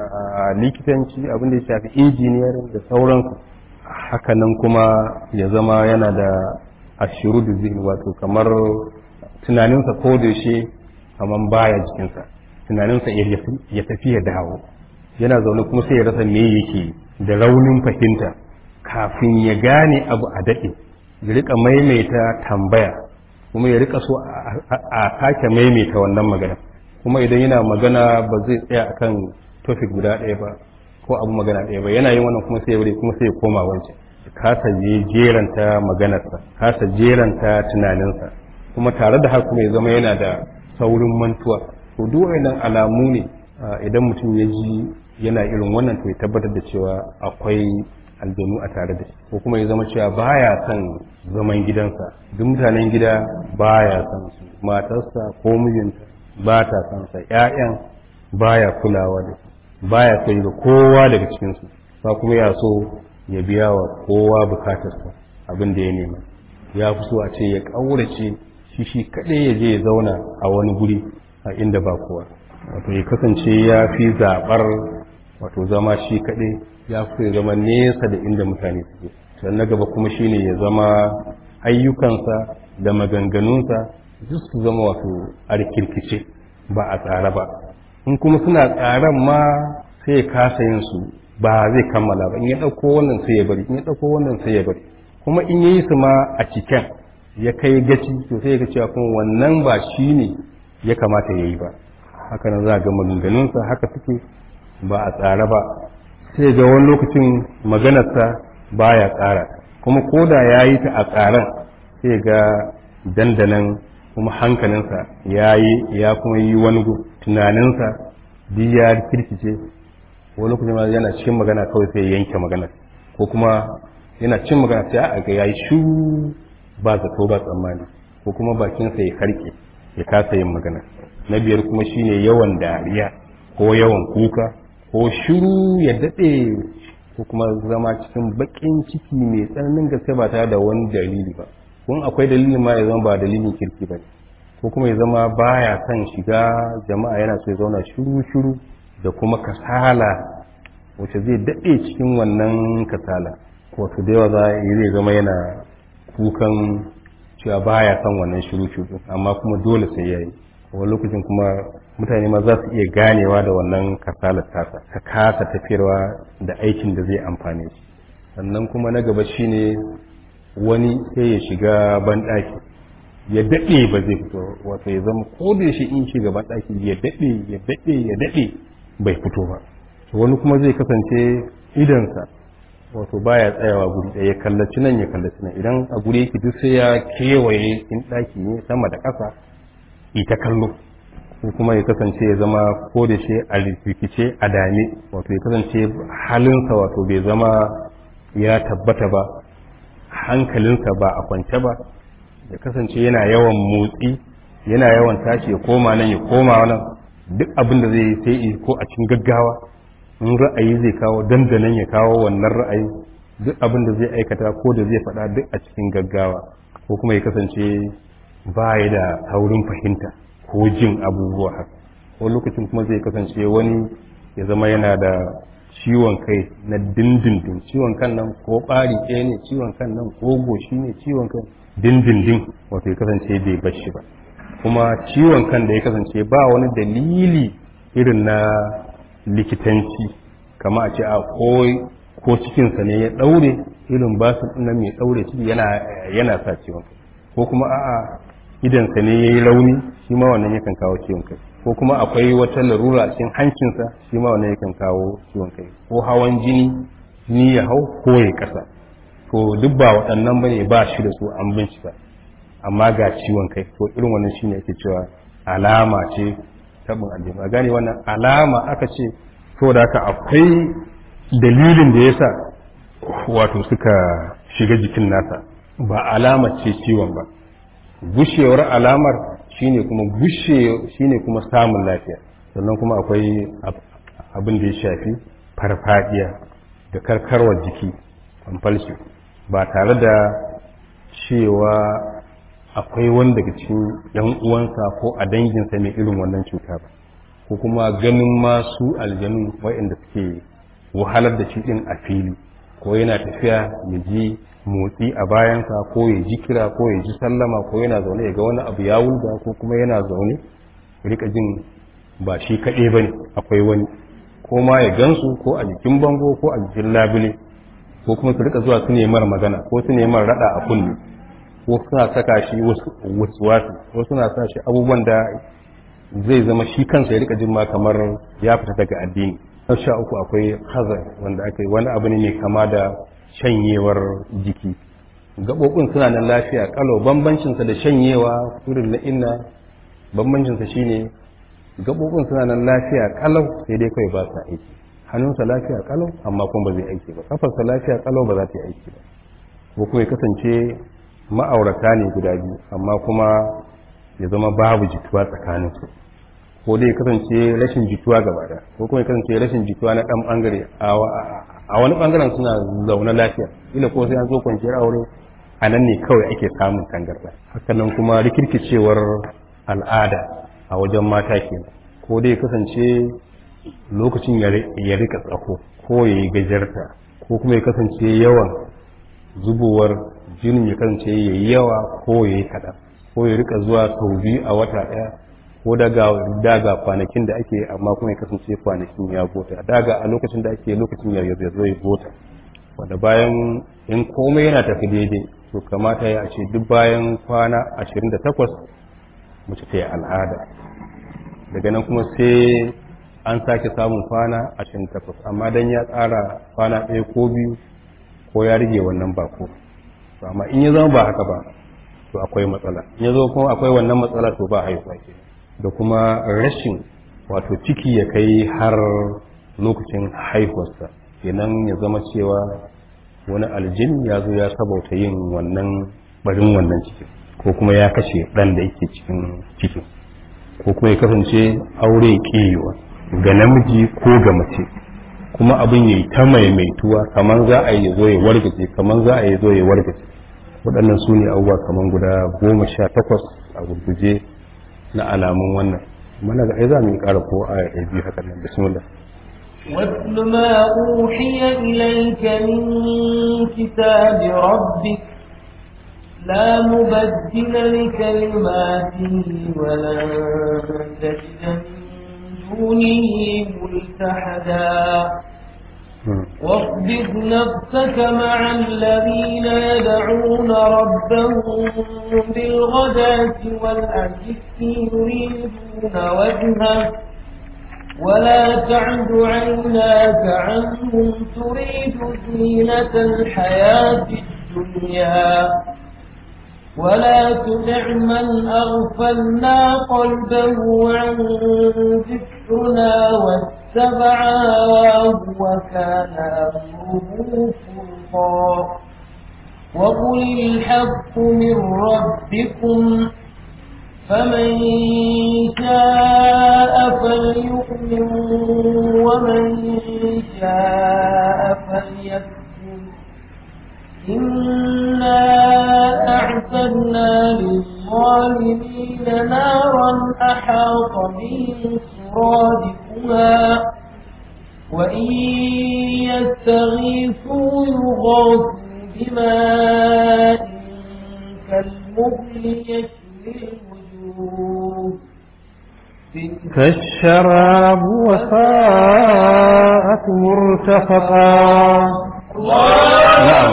likitanci, abin da ya shafi injiniyarin da sauransu. Hakanan kuma ya zama yana da ashiru da zihni, wato kamar tunaninsa ko da yaushe kamar baya jikinsa, tunaninsa ya tafi ya dawo, yana zaune kuma sai ya rasa me yake, da raunin fahimta, kafin ya gane abu a daɗe ya rika maimaita tambaya, kuma ya rika so a sake maimaita wannan magana, kuma idan yana magana ba zai tsaya akan topic guda ɗaya ba ko abu magana ɗaya ba, yana yin wannan kuma sai ya wuri kuma sai ya koma wancan, kasa je jeranta maganarsa, kasa jeranta tunaninsa, kuma tare da haka kuma ya zama yana da saurin mantuwa. To duk waɗannan alamu ne idan mutum ya ji yana irin wannan, to ya tabbatar da cewa akwai aljanu a tare da shi, ko kuma ya zama cewa baya son zaman gidansa, duk mutanen gida baya son su, matarsa ko mijinta ba ta son sa, ƴaƴan baya kulawa da su, baya so ga kowa daga cikin su, ba kuma ya so ya biya wa kowa bukatarsa abin da ya nema. Ya fi so a ce ya ƙaurace shi shi kaɗai ya je ya zauna a wani guri a inda ba kowa, wato ya kasance ya fi zaɓar wato zama shi kaɗai, ya fi ya zama nesa da inda mutane suke. Sannan na gaba kuma shine ya zama ayyukansa da maganganunsa duk su zama wato a rikirkice ba a tsara ba, in kuma suna tsaran ma sai ya kasa yin su, ba zai kammala ba, in ya ɗauko wannan sai ya bari, in ya ɗauko wannan sai ya bari, kuma in ya yi su ma a cikin ya kai gaci, to sai ya ga cewa kuma wannan ba shi ne ya kamata ya yi ba. Haka nan za a ga maganganunsa haka suke ba a tsara ba, sai ga wani lokacin maganarsa baya tsara, kuma ko da ya yi ta a tsaran sai ga dandanan kuma hankalinsa ya yi ya kuma yi wani tunaninsa duk ya kirkice, wani lokacin ma yana cikin magana kawai sai ya yanke magana, ko kuma yana cikin magana sai a ga ya yi shu ba zato ba tsammani, ko kuma bakinsa ya karke ya kasa yin magana. na biyar kuma shine yawan dariya ko yawan kuka ko shiru ya daɗe ko kuma zama cikin baƙin ciki mai tsananin gaske ba tare da wani dalili ba, kun akwai dalilin ma ya zama ba dalilin kirki ba, ko kuma ya zama baya son shiga jama'a, yana so ya zauna shiru-shiru da kuma kasala wacce zai daɗe cikin wannan kasala, wato da yawa zai zama yana kukan cewa baya son wannan shiru-shiru amma kuma dole sai ya yi. wani lokacin kuma mutane ma za su iya ganewa da wannan kasalar tasa ta kasa tafiyarwa da aikin da zai amfane shi. Sannan kuma na gaba shine wani sai ya shiga banɗaki ya daɗe ba zai fito, wato ya zama ko da shi in shiga banɗaki ya daɗe ya daɗe ya daɗe bai fito ba. Wani kuma zai kasance idansa wato baya tsayawa guri ɗaya, ya kallaci nan ya kallaci nan, idan a guri yake duk sai ya kewaye in ɗaki ne sama da ƙasa ita kallo, ko kuma ya kasance ya zama ko da shi a rikice a dame, wato ya kasance halinsa wato bai zama ya tabbata ba, hankalinsa ba a kwance ba, ya kasance yana yawan motsi, yana yawan tashi ya koma nan ya koma nan, duk abin da zai yi sai ko a cikin gaggawa, in ra'ayi zai kawo dandanan ya kawo wannan ra'ayi, duk abin da zai aikata ko da zai faɗa duk a cikin gaggawa, ko kuma ya kasance ba ya da saurin fahimta ko jin abubuwa haka. Wani lokacin kuma zai kasance wani ya zama yana da ciwon kai na dindindin, ciwon kan nan ko ɓari ɗaya ne, ciwon kan nan ko goshi ne, ciwon kan dindindin, wato ya kasance bai bashi ba. Kuma ciwon kan da ya kasance ba wani dalili irin na likitanci, kama a ce a ko cikinsa ne ya ɗaure, irin basu nan mai ɗaure ciki yana sa ciwon kai, ko kuma a'a idansa ne ya yi rauni, shi ma wannan yakan kawo ciwon kai, ko kuma akwai wata larura a cikin hancinsa, shi ma wannan yakan kawo ciwon kai, ko hawan jini jini ya hau ko ya kasa. To duk ba waɗannan bane, ba shi da su an bincika, amma ga ciwon kai, to irin wannan shine ake cewa alama ce tabin aljanu. A gane wannan alama aka ce, to da haka akwai dalilin da yasa wato suka shiga jikin nasa, ba alama ce ciwon ba. Gushewar alamar shine kuma gushe shine kuma samun lafiya. Sannan kuma akwai abin da ya shafi farfadiya da karkarwar jiki, compulsion, ba tare da cewa akwai wani daga cikin yan uwansa ko a danginsa mai irin wannan cuta ba, ko kuma ganin masu aljanu waɗanda suke wahalar da shi din a fili, ko yana tafiya ya ji motsi a bayansa, ko ya ji kira, ko ya ji sallama, ko yana zaune ya ga wani abu ya wulga, ko kuma yana zaune rika jin ba shi kaɗai ba ne, akwai wani, ko ma ya gansu ko a jikin bango ko a jikin labule, ko kuma su rika zuwa su nemar magana, ko su nemar raɗa a kunne, ko suna saka shi wasu wasu, ko suna sa shi abubuwan da zai zama shi kansa ya rika jin ma kamar ya fita daga addini. Sha uku akwai hazar, wanda aka yi wani abu ne mai kama da shanyewar jiki. Gaɓoɓin suna nan lafiya ƙalau, bambancinsa da shanyewa turin na inna, bambancinsa shine gaɓoɓin suna nan lafiya ƙalau sai dai kawai ba sa aiki. Hannunsa lafiya ƙalau amma kuma ba zai aiki ba, kafarsa lafiya ƙalau ba za ta yi aiki ba. Ko kuma ya kasance ma'aurata ne guda biyu amma kuma ya zama babu jituwa tsakaninsu, ko dai ya kasance rashin jituwa gaba da, ko kuma ya kasance rashin jituwa na ɗan ɓangare, a wani ɓangaren suna zaune lafiya, ila ko sai an zo kwanciyar aure a nan ne kawai ake samun tangarɗa. Hakanan kuma rikirkicewar al'ada a wajen mata kenan, ko dai ya kasance lokacin ya rika tsako, ko ya yi gajarta, ko kuma ya kasance yawan zubowar jinin ya kasance ya yi yawa ko ya yi kaɗan, ko ya rika zuwa sau biyu a wata ɗaya, ko daga daga kwanakin da ake amma kuma ya kasance kwanakin ya gota, daga a lokacin da ake lokacin ya zo ya gota, wanda bayan in komai yana tafi daidai to kamata ya ce duk bayan kwana ashirin da takwas mace ta yi al'ada, daga nan kuma sai an sake samun kwana ashirin da takwas, amma dan ya tsara kwana ɗaya ko biyu ko ya rage wannan bako, amma in ya zama ba haka ba to akwai matsala, in ya zo kuma akwai wannan matsala to ba haihuwa ke, da kuma rashin wato ciki ya kai har lokacin haihuwarsa, kenan ya zama cewa wani aljin ya zo ya sabauta yin wannan barin wannan cikin, ko kuma ya kashe ɗan da yake cikin cikin. ko kuma ya kasance aure ƙiyewa ga namiji ko ga mace kuma abin yayi ta maimaituwa kamar za a yi zo ya wargaje kamar za a yi zo ya wargaje waɗannan su ne abubuwa kamar guda goma sha takwas a gurguje na alamun wannan mana ga ai za mu yi ƙara ko a ya biyu haka nan bismillah واتل ما أوحي إليك من كتاب ربك لا مبدل لكلماته ولن تجد من دونه ملتحدا واصبر نفسك مع الذين يدعون ربهم بالغداة والعشي يريدون وجهه ولا تعد عيناك عنهم تريد زينة الحياة الدنيا ولا تدع من أغفلنا قلبه عن ذكرنا واتبع هواه وكان أمره فرطا وقل الحق من ربكم فمن شاء فليؤمن ومن شاء فليكفر إنا أعتدنا للظالمين نارا أحاط بهم سرادقها وإن يستغيثوا يغاثوا بماء كالمهل يشوي كالشراب وساءت مرتفقا نعم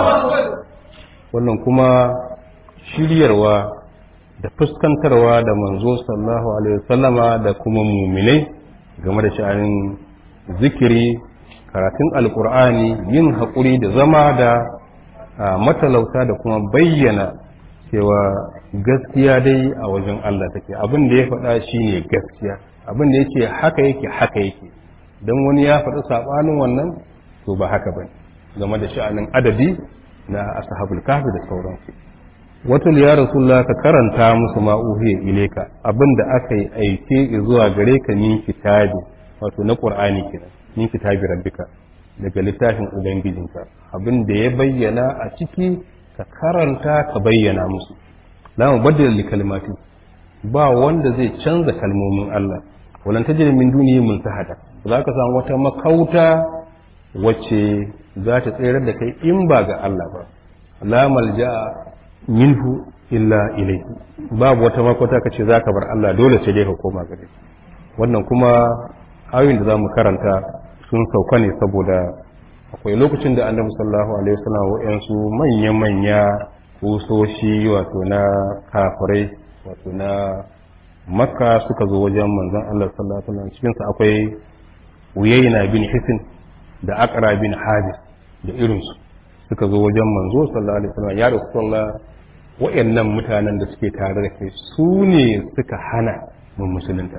wannan kuma shiryarwa da fuskantarwa da manzo sallallahu alaihi wasallama da kuma muminai game da sha'anin zikiri karatun alkur'ani yin haƙuri da zama da matalauta da kuma bayyana cewa gaskiya dai a wajen Allah take abin da ya faɗa shine gaskiya abin da yake haka yake haka yake don wani ya faɗi saɓanin wannan to ba haka bane game da sha'anin adadi na ashabul kahfi da sauransu wata ya rasulullah ka karanta musu ma uhiya ileka abin da aka yi aike zuwa gare ka min kitabi wato na qur'ani kenan min kitabi rabbika daga littafin ubangijinka abin da ya bayyana a ciki ka karanta ka bayyana musu la mubaddila li kalimati ba wanda zai canza kalmomin Allah walan tajid min dunihi multahada za ka samu wata makauta wacce za ta tsayar da kai in ba ga Allah ba la malja minhu illa ilayhi babu wata makauta kace za ka bar Allah dole sai dai ka koma gare shi wannan kuma ayoyin da za mu karanta sun sauka ne saboda akwai lokacin da annabi sallallahu alaihi wasallam wa'yansu manya-manya kusoshi wato na kafirai wato na makka suka zo wajen manzon Allah sallallahu alaihi wasallam cikin sa akwai uyayna bin hisin da aqra bin hadis da irinsu suka zo wajen manzo sallallahu alaihi wasallam ya rasulullah wa'yannan mutanen da suke tare da kai su ne suka hana mun musulunta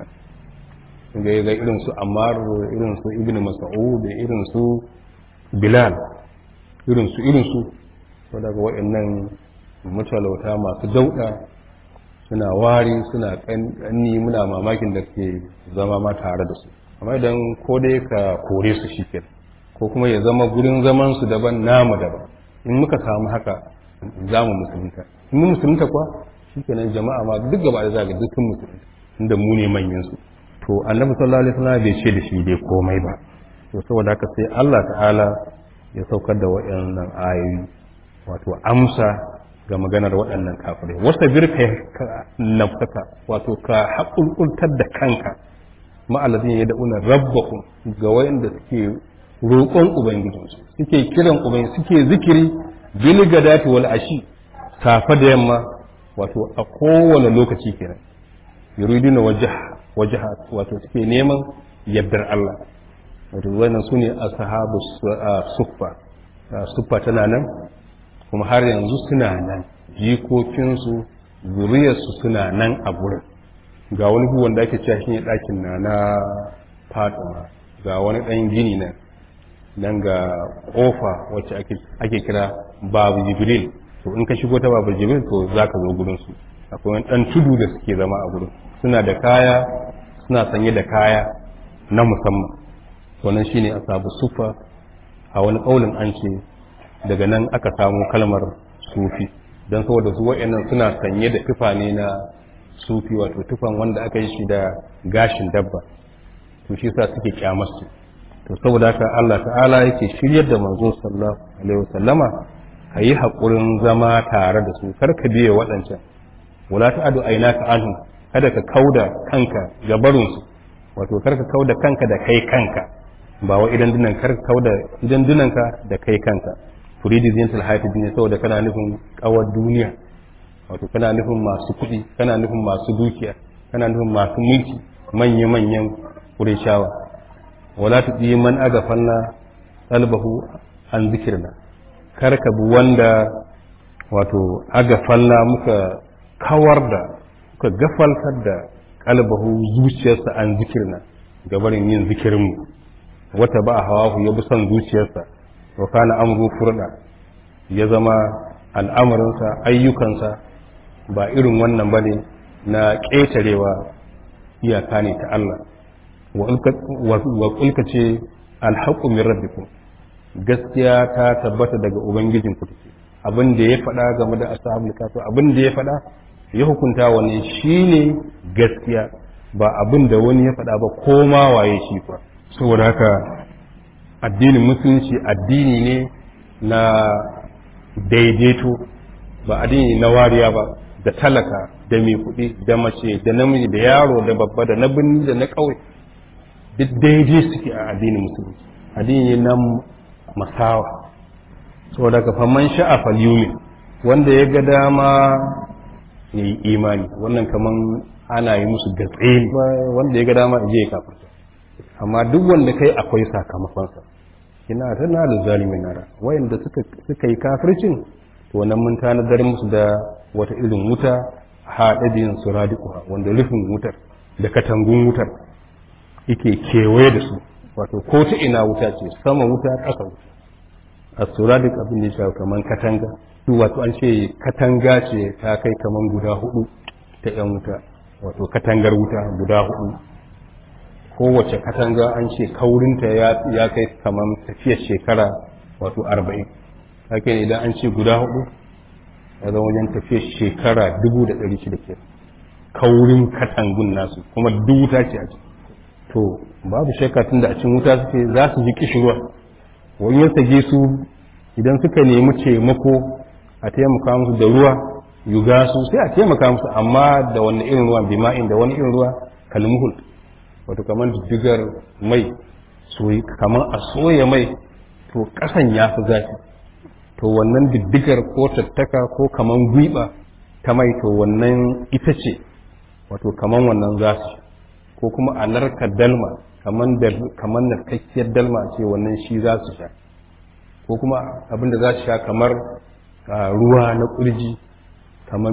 ga ga irinsu Ammar irinsu Ibn Mas'ud da irinsu Bilal irinsu irinsu to daga waɗannan mutalauta masu dauɗa suna wari suna ƙanni muna mamakin da ke zama ma tare da su amma idan ko dai ka kore su shi ke ko kuma ya zama gurin zaman su daban namu daban in muka samu haka za mu musulunta in mun musulunta kuwa shi kenan jama'a ma duk gaba da zaga dukkan musulunta inda mu ne manyan su to annabi sallallahu alaihi wasallam bai ce da shi dai komai ba to saboda haka sai Allah ta'ala ya saukar da waɗannan ayoyi wato amsa ga maganar waɗannan kafirai wasta birka nafsaka wato ka haƙulƙultar da kanka ma'alazin ya da'una rabbakum ga wayanda suke roƙon ubangijinsu suke kiran ubangiji suke zikiri bil gadati wal ashi safa da yamma wato a kowane lokaci kenan yuriduna wajha wajha wato suke neman yardar Allah wato wannan su ne ashabu suffa suffa tana nan kuma har yanzu suna nan jikokinsu zuriyarsu suna nan a gurin ga wani gu wanda ake cewa shine ɗakin na na Fatima ga wani ɗan gini nan nan ga ƙofa wacce ake kira babu Jibril to in ka shigo ta babu Jibril to zaka zo gurin su akwai wani ɗan tudu da suke zama a gurin suna da kaya suna sanye da kaya na musamman wannan shine asabu sufa. A wani ƙaulin an ce daga nan aka samu kalmar sufi don saboda su wa'annan suna sanye da tufa ne na sufi wato tufan wanda aka yi shi da gashin dabba to shi sa suke kyamar su to saboda haka Allah ta'ala yake shiryar da manzo sallallahu alaihi wasallama kayi hakurin zama tare da su kar ka biye waɗancan wala ta'adu aynaka anhum kada ka kauda kanka ga barin su wato kar ka kauda kanka da kai kanka ba wa idan dinan kar ka kauda idan dinanka da kai kanka turidi zintul hayati dunya saboda kana nufin kawar duniya wato kana nufin masu kuɗi kana nufin masu dukiya kana nufin masu mulki manya-manyan kureshawa wala tudi man agafanna qalbahu an zikirna kar ka bi wanda wato agafanna muka kawar da muka gafaltar da qalbahu zuciyarsa an zikirna gabarin yin zikirin mu wata ba hawahu ya bi son zuciyarsa wa kana amru furda ya zama al'amarinsa ayyukansa ba irin wannan bane na ƙetarewa iyaka ne ta Allah wa kulka ce alhaqqu min rabbikum gaskiya ta tabbata daga ubangijin ku take abin da ya faɗa game da ashabul kahfi abin da ya faɗa ya hukunta wani shine gaskiya ba abin da wani ya faɗa ba ko ma waye shi kuwa saboda haka addinin musulunci addini ne na daidaito ba addini na wariya ba da talaka da mai kuɗi da mace da namiji da yaro da babba da na birni da na ƙauye duk daidai suke a addinin musulunci addini na masawa saboda ka faman sha'a falyumin wanda ya ga dama ya yi imani wannan kaman ana yi musu gatse wanda ya ga dama ya je kafirta amma duk wanda kai akwai sakamakonsa ina tana da zalimin nara wayanda suka suka yi kafircin to wannan mun tanadar musu da wata irin wuta haɗe da yin suradiquha wanda rufin wutar da katangun wutar yake kewaye da su wato ko ta ina wuta ce sama wuta ƙasa wuta as-suradiq abin da ya shafi kaman katanga to wato an ce katanga ce ta kai kaman guda hudu ta yan wuta wato katangar wuta guda hudu kowace katanga an ce kaurinta ya kai kaman tafiyar shekara wato arba'in haka ne idan an ce guda hudu ya zama wajen tafiyar shekara dubu da ɗari shida ke kaurin katangun nasu kuma duk wuta ce a ciki to babu shakka tun da a cikin wuta suke za su ji kishirwa wani ya sage su idan suka nemi taimako a taimaka musu da ruwa yuga su sai a taimaka musu amma da wani irin ruwa bima'in da wani irin ruwa kalmuhul wato kamar diddigar mai soyi kamar a soya mai to kasan ya fi zafi to wannan diddigar ko tattaka ko kamar gwiba ta mai to wannan ita ce wato kamar wannan zasu ko kuma a narka dalma kamar narkakkiyar dalma ce wannan shi za su sha ko kuma abinda za su sha kamar ruwa na kurji kamar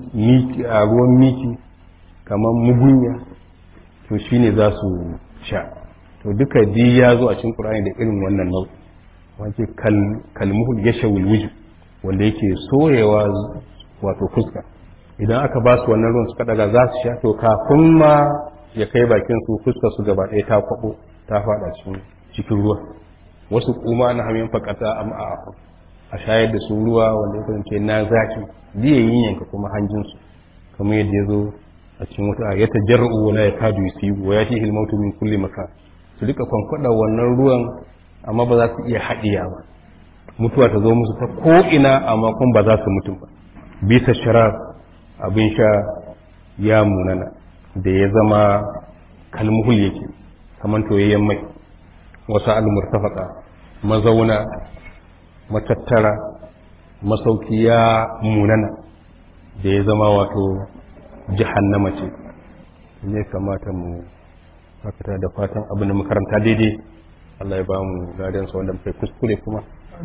ruwan miki kamar mugunya to shi ne za su sha to duka di ya zo a cikin ƙur'ani da irin wannan nau'i wace kalmuhul ya shawul wuju wanda yake soyewa wato fuska idan aka ba su wannan ruwan suka daga za su sha to kafin ma ya kai bakin su fuska su gaba ɗaya ta kwabo ta fada cikin ruwa wasu kuma na hanyar fakata a a shayar da su ruwa wanda ya kasance na zaki biye yin yanka kuma hanjin su kamar yadda ya zo a cikin wata ya tajarru wala ya kadu yusibu wa yatihi al-mautu min kulli makan su duka kwankwada wannan ruwan amma ba za su iya haɗiya ba mutuwa ta zo musu ta ko ina amma kun ba za su mutu ba bisa sharab abin sha ya munana da ya zama kalmuhul yake kamar toyayyen mai wasu al-murtafaqa mazauna matattara masauki ya munana da ya zama wato jahannama ce ne kamata mu hakata da fatan abin da makaranta daidai Allah ya ba mu gadansa wanda muka kuskure kuma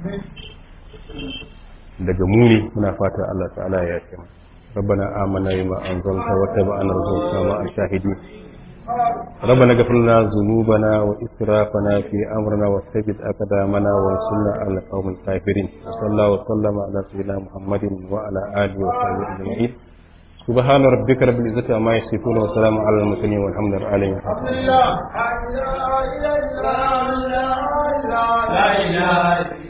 daga mu ne muna fata Allah ta'ala ya yafe mu ربنا آمنا بما أنزلت واتبعنا الرسول مع الشاهدين ربنا اغفر لنا ذنوبنا وإسرافنا في أمرنا وثبت أقدامنا وانصرنا على القوم الكافرين وصلى الله وسلم على سيدنا محمد وعلى آله وصحبه أجمعين سبحان ربك رب العزة عما يصفون وسلام على المرسلين والحمد لله عليهم لا إله إلا الله لا إله إلا الله